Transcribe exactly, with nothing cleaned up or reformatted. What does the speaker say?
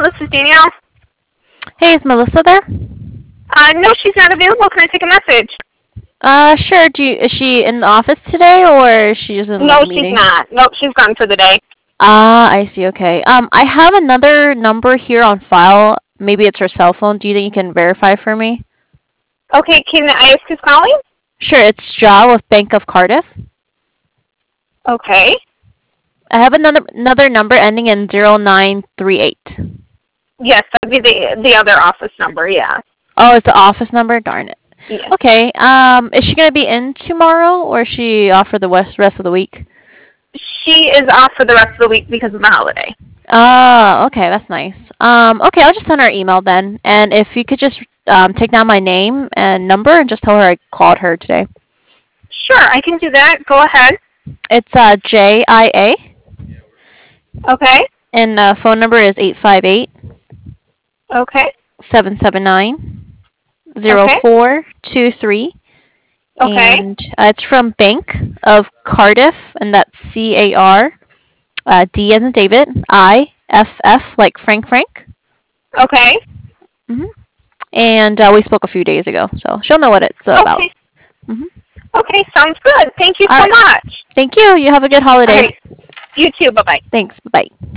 this is Danielle. Hey, is Melissa there? Uh, no, she's not available. Can I take a message? Uh, sure. Do you, is she in the office today, or is she just in No, like she's meetings? not. Nope, she's gone for the day. Ah, I see. Okay. Um, I have another number here on file. Maybe it's her cell phone. Do you think you can verify for me? Okay, can I ask who's calling? Sure. It's Ja with Bank of Cardiff. Okay. I have another another number ending in zero nine three eight. Yes, that'd be the the other office number. Yeah. Oh, it's the office number. Darn it. Yes. Okay. Um, is she gonna be in tomorrow, or is she off for the west rest of the week? She is off for the rest of the week because of the holiday. Oh, okay, that's nice. Um, okay, I'll just send her an email then, and if you could just um, take down my name and number and just tell her I called her today. Sure, I can do that. Go ahead. It's uh, J I A, Okay. and uh, phone number is eight five eight, Okay. seven seven nine, zero Okay. four two three, Okay. and uh, it's from Bank of Cardiff, and that's C A R, uh, D as in David, I F F like Frank Frank. Okay. hmm And uh, we spoke a few days ago, so she'll know what it's about. Okay. hmm Okay. Sounds good. Thank you All so right. much. Thank you. You have a good All holiday. right. You too. Bye bye. Thanks. Bye.